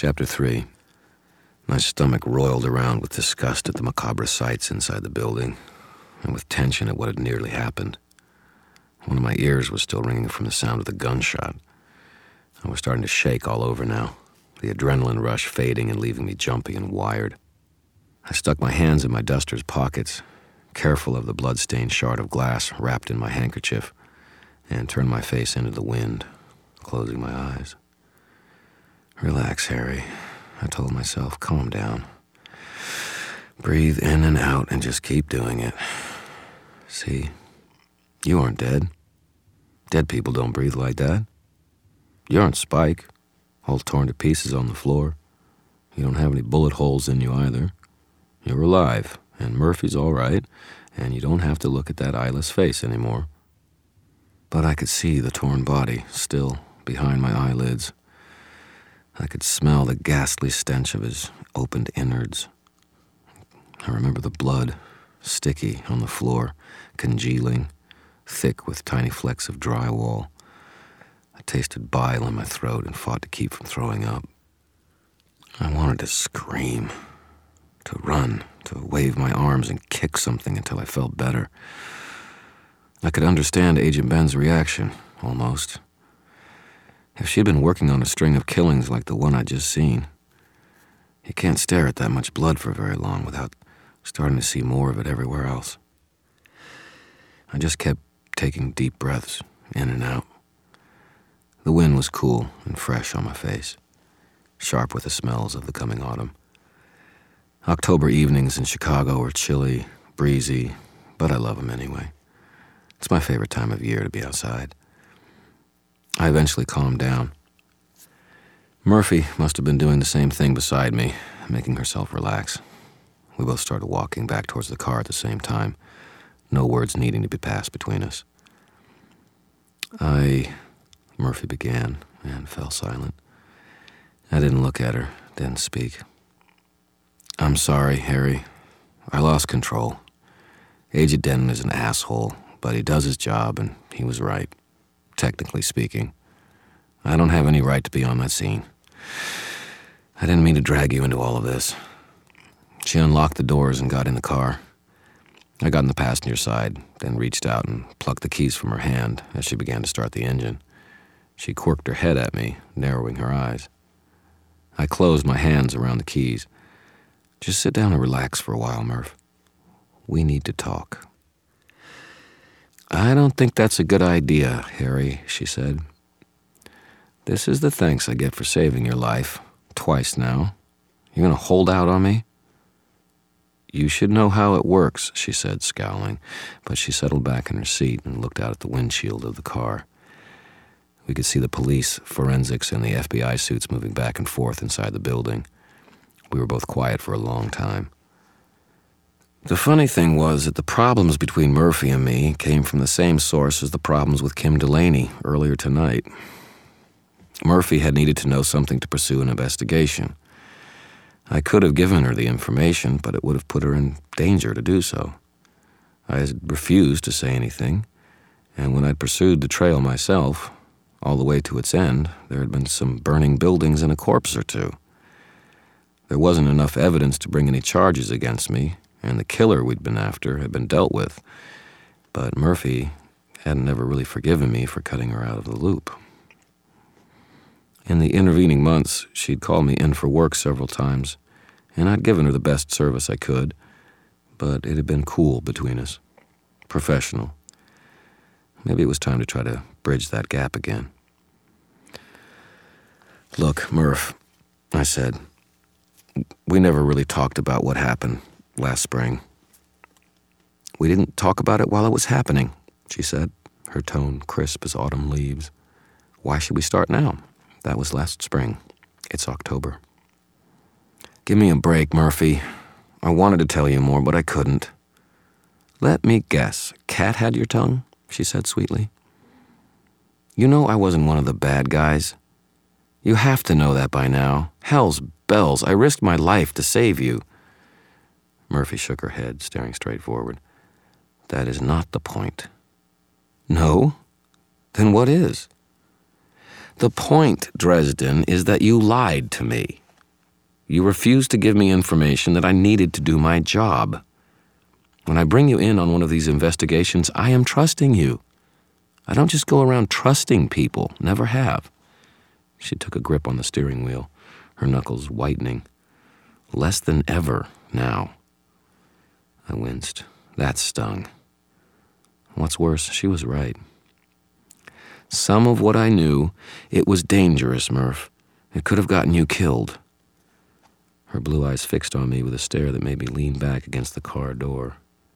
Chapter 3. My stomach roiled around with disgust at the macabre sights inside the building, and with tension at what had nearly happened. One of my ears was still ringing from the sound of the gunshot. I was starting to shake all over now, the adrenaline rush fading and leaving me jumpy and wired. I stuck my hands in my duster's pockets, careful of the blood-stained shard of glass wrapped in my handkerchief, and turned my face into the wind, closing my eyes. Relax, Harry, I told myself. Calm down. Breathe in and out and just keep doing it. See, you aren't dead. Dead people don't breathe like that. You aren't Spike, all torn to pieces on the floor. You don't have any bullet holes in you either. You're alive, and Murphy's all right, and you don't have to look at that eyeless face anymore. But I could see the torn body still behind my eyelids. I could smell the ghastly stench of his opened innards. I remember the blood, sticky on the floor, congealing, thick with tiny flecks of drywall. I tasted bile in my throat and fought to keep from throwing up. I wanted to scream, to run, to wave my arms and kick something until I felt better. I could understand Agent Ben's reaction, almost. If she'd been working on a string of killings like the one I'd just seen, you can't stare at that much blood for very long without starting to see more of it everywhere else. I just kept taking deep breaths, in and out. The wind was cool and fresh on my face, sharp with the smells of the coming autumn. October evenings in Chicago are chilly, breezy, but I love them anyway. It's my favorite time of year to be outside. I eventually calmed down. Murphy must have been doing the same thing beside me, making herself relax. We both started walking back towards the car at the same time, no words needing to be passed between us. Murphy began and fell silent. I didn't look at her, didn't speak. I'm sorry, Harry. I lost control. Agent Denton is an asshole, but he does his job, and he was right. Technically speaking, I don't have any right to be on that scene. I didn't mean to drag you into all of this. She unlocked the doors and got in the car. I got in the passenger side, then reached out and plucked the keys from her hand as she began to start the engine. She quirked her head at me, narrowing her eyes. I closed my hands around the keys. Just sit down and relax for a while, Murph. We need to talk. I don't think that's a good idea, Harry, she said. This is the thanks I get for saving your life. Twice now. You gonna hold out on me? You should know how it works, she said, scowling, but she settled back in her seat and looked out at the windshield of the car. We could see the police, forensics, and the FBI suits moving back and forth inside the building. We were both quiet for a long time. The funny thing was that the problems between Murphy and me came from the same source as the problems with Kim Delaney earlier tonight. Murphy had needed to know something to pursue an investigation. I could have given her the information, but it would have put her in danger to do so. I had refused to say anything, and when I'd pursued the trail myself, all the way to its end, there had been some burning buildings and a corpse or two. There wasn't enough evidence to bring any charges against me, and the killer we'd been after had been dealt with, but Murphy hadn't ever really forgiven me for cutting her out of the loop. In the intervening months, she'd called me in for work several times, and I'd given her the best service I could, but it had been cool between us, professional. Maybe it was time to try to bridge that gap again. Look, Murph, I said, we never really talked about what happened last spring. We didn't talk about it while it was happening, she said, her tone crisp as autumn leaves. Why should we start now? That was last spring. It's October. Give me a break, Murphy. I wanted to tell you more, but I couldn't. Let me guess. Cat had your tongue? She said sweetly. You know I wasn't one of the bad guys. You have to know that by now. Hell's bells, I risked my life to save you. Murphy shook her head, staring straight forward. That is not the point. No? Then what is? The point, Dresden, is that you lied to me. You refused to give me information that I needed to do my job. When I bring you in on one of these investigations, I am trusting you. I don't just go around trusting people, never have." She took a grip on the steering wheel, her knuckles whitening. Less than ever now. I winced. That stung. What's worse, she was right. Some of what I knew, it was dangerous, Murph. It could have gotten you killed. Her blue eyes fixed on me with a stare that made me lean back against the car door.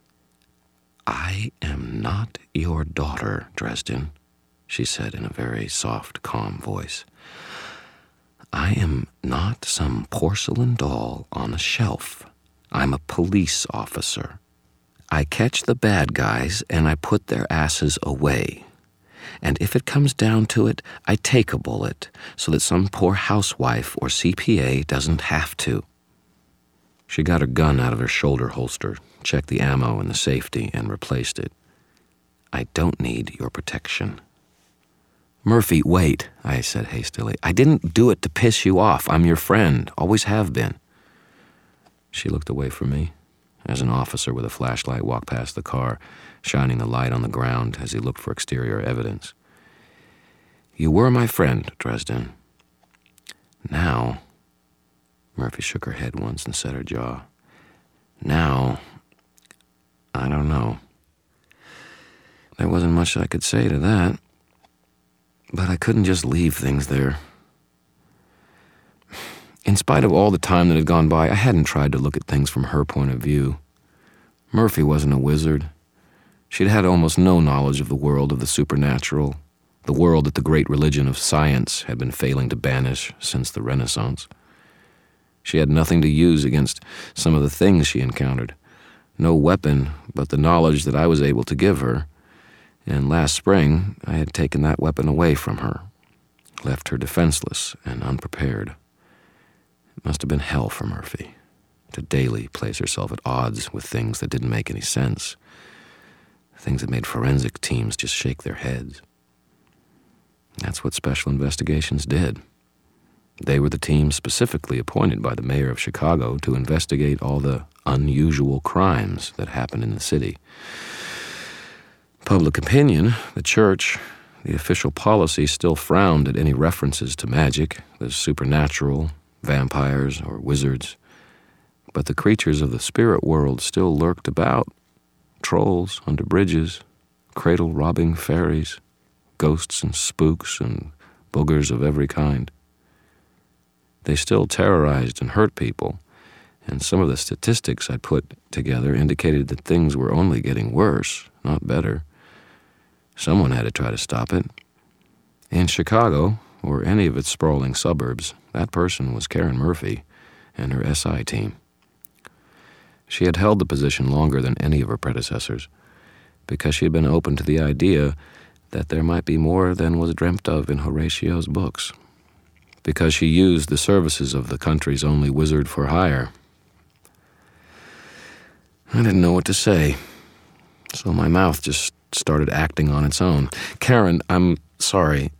"I am not your daughter, Dresden," she said in a very soft, calm voice. "I am not some porcelain doll on a shelf. I'm a police officer. I catch the bad guys and I put their asses away. And if it comes down to it, I take a bullet so that some poor housewife or CPA doesn't have to." She got her gun out of her shoulder holster, checked the ammo and the safety, and replaced it. "I don't need your protection." "Murphy, wait," I said hastily. "I didn't do it to piss you off. I'm your friend, always have been." She looked away from me, as an officer with a flashlight walked past the car, shining the light on the ground as he looked for exterior evidence. "You were my friend, Dresden. Now," Murphy shook her head once and set her jaw. "Now, I don't know." There wasn't much I could say to that, but I couldn't just leave things there. In spite of all the time that had gone by, I hadn't tried to look at things from her point of view. Murphy wasn't a wizard. She'd had almost no knowledge of the world of the supernatural, the world that the great religion of science had been failing to banish since the Renaissance. She had nothing to use against some of the things she encountered, no weapon but the knowledge that I was able to give her, and last spring I had taken that weapon away from her, left her defenseless and unprepared. It must have been hell for Murphy to daily place herself at odds with things that didn't make any sense, things that made forensic teams just shake their heads. That's what special investigations did. They were the team specifically appointed by the mayor of Chicago to investigate all the unusual crimes that happened in the city. Public opinion, the church, the official policy still frowned at any references to magic, the supernatural, vampires, or wizards. But the creatures of the spirit world still lurked about. Trolls under bridges, cradle-robbing fairies, ghosts and spooks and boogers of every kind. They still terrorized and hurt people, and some of the statistics I put together indicated that things were only getting worse, not better. Someone had to try to stop it. In Chicago, or any of its sprawling suburbs, that person was Karen Murphy and her SI team. She had held the position longer than any of her predecessors because she had been open to the idea that there might be more than was dreamt of in Horatio's books, because she used the services of the country's only wizard for hire. I didn't know what to say, so my mouth just started acting on its own. "Karen, I'm sorry."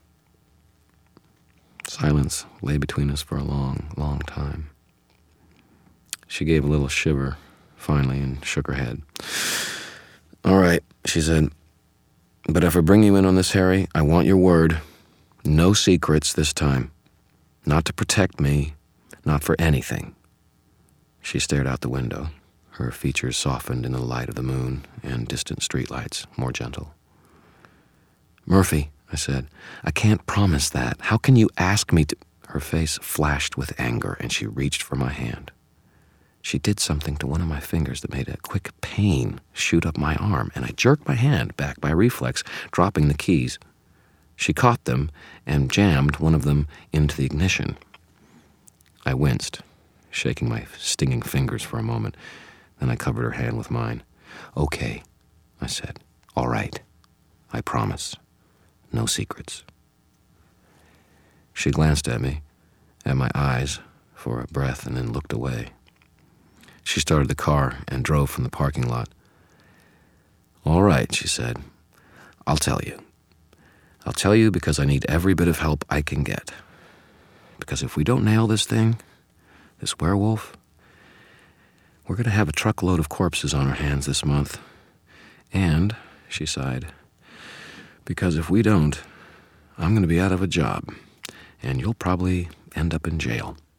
Silence lay between us for a long, long time. She gave a little shiver, finally, and shook her head. "All right," she said. "But if I bring you in on this, Harry, I want your word. No secrets this time. Not to protect me, not for anything." She stared out the window, her features softened in the light of the moon and distant streetlights, more gentle. "Murphy," I said, "I can't promise that. How can you ask me to—" Her face flashed with anger, and she reached for my hand. She did something to one of my fingers that made a quick pain shoot up my arm, and I jerked my hand back by reflex, dropping the keys. She caught them and jammed one of them into the ignition. I winced, shaking my stinging fingers for a moment. Then I covered her hand with mine. "Okay," I said. "All right. I promise. No secrets." She glanced at me, at my eyes, for a breath, and then looked away. She started the car and drove from the parking lot. "All right," she said. "I'll tell you. I'll tell you because I need every bit of help I can get. Because if we don't nail this thing, This werewolf, we're going to have a truckload of corpses on our hands this month. And, she sighed, because if we don't, I'm going to be out of a job, and you'll probably end up in jail.